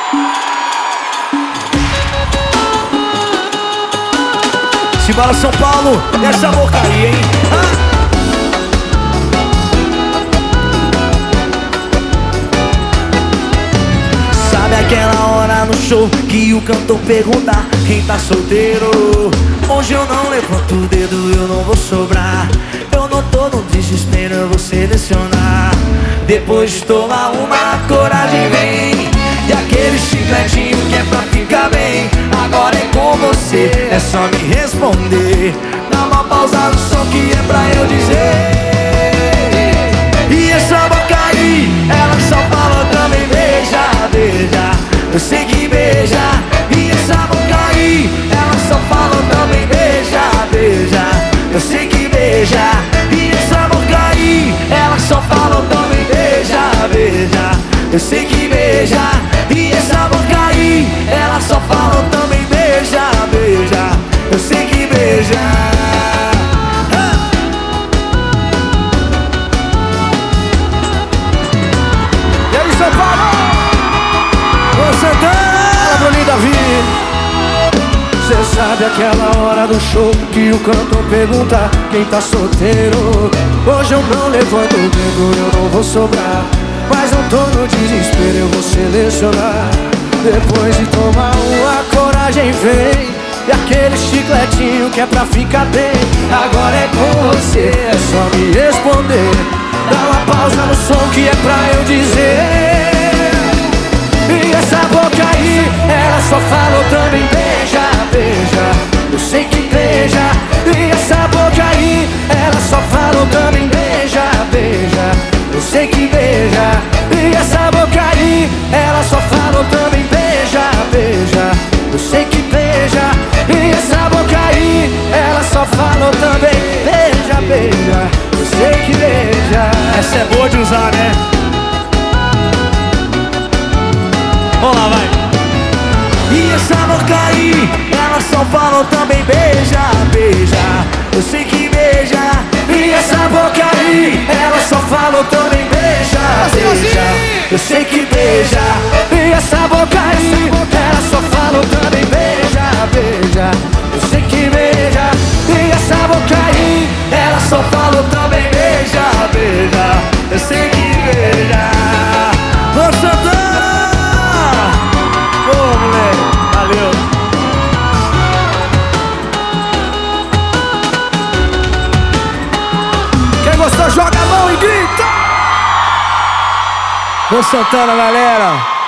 Simbora São Paulo, essa boca aí, hein? Sabe aquela hora no show que o cantor pergunta quem tá solteiro? Hoje eu não levanto o dedo, eu não vou sobrar. Eu não tô no desespero, eu vou selecionar. Depois de tomar uma, a coragem vem. E aquele chicletinho que é pra ficar bem. Agora é com você, é só me responder. Dá uma pausa no som que é pra eu dizer. E essa boca aí, ela só fala também beija, beija. Eu sei que beija. E essa boca aí, ela só fala também beija, beija. Eu sei que beija. E essa boca aí, ela só fala também beija, beija. Eu sei que beija. E essa boca aí, ela só fala também beija, beija. Eu sei que beija. E aí, São Paulo? Ô, Santana! Bruninho Davi. Cê sabe aquela hora do show que o cantor pergunta quem tá solteiro? Hoje eu não levanto o dedo, eu não vou sobrar. Mas não tô no desespero, eu vou selecionar. Depois de tomar uma, a coragem vem. E aquele chicletinho que é pra ficar bem. Agora é com você, é só me responder. Dá uma pausa no som que é pra eu dizer. E essa boca aí, ela só falou também beija, beija. Eu sei que beija. E essa boca aí, ela só falou também beija, beija. Eu sei que beija. E essa boca aí, ela só falou também beija, beija. Eu sei que beija. E essa boca aí, ela só falou também beija, beija. Eu sei que beija. Essa é boa de usar, né? Vamos lá, vai. E essa boca aí, ela só falou também beija, beija. Eu sei que beija. E essa boca aí, ela só falou também beija, beija. Eu sei que beija. E essa boca aí, ela só falou também beija, beija. Eu sei que beija. E essa boca aí, ela só falou também beija, beija. Eu sei que beija. Ô, Santana! Ô, moleque, valeu. Quem gostou, joga a mão e grita. Ô, Santana, galera.